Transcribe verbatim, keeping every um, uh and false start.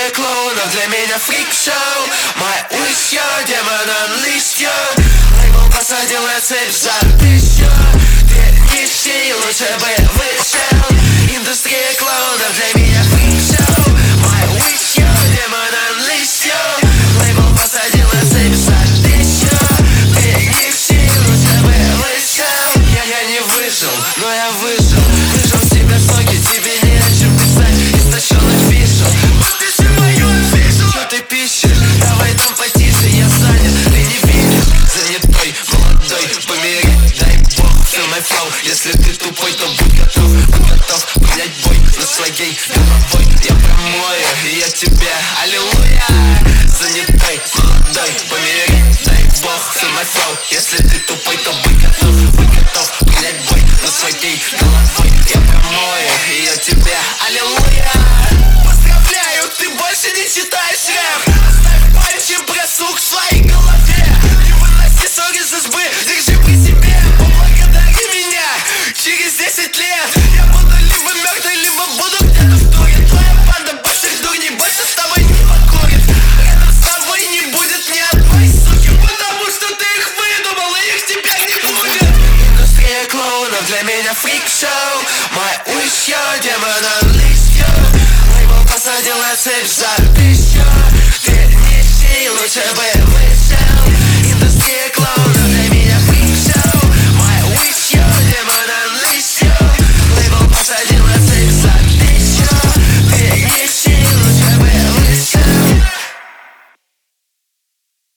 Индустрия клоунов для меня фрик-шоу. My wish you, демон unleash you. Лейбл посадил на цепь за тысячу. Ты нищий, лучше бы вышел. Индустрия клоунов для меня фрик-шоу. My wish you, демон unleash you. Лейбл посадил на цепь за тысячу. Ты нищий, лучше бы вышел. Я, я не выжил, но я выжил. Выжил себе соки, тебе не о чем писать. Истощенный фишел. Подпиши мою афишу. Что ты пишешь? Давай там потише, я занят, ты не видишь. Занятой, молодой, помереть, дай бог. Feel my flow, если ты тупой, то будь готов. Будь готов принять бой на своей головой. Я промою, и я тебе, аллилуйя. Занятой, молодой, помереть, дай бог. Feel my flow, если ты тупой, то будь готов. Будь готов принять бой на своей головой. Я промою, и я тебе, аллилуйя. Поздравляю, ты больше не читаешь рэп. Оставь пальчик просух в своей голове. Не выноси ссор из избы, держи при себе. Поблагодари меня через десять лет. Я буду либо мертвый, либо буду где-то в туре. Твоя банда больших дурней больше с тобой не покурит. Рядом с тобой не будет ни одной суки, потому что ты их выдумал, и их теперь не будет. Индустрия клоунов для меня фрик-шоу. My wish you, демон unleash you. Лейбл посадил на цепь за тысячу. Ты нищий, лучше бы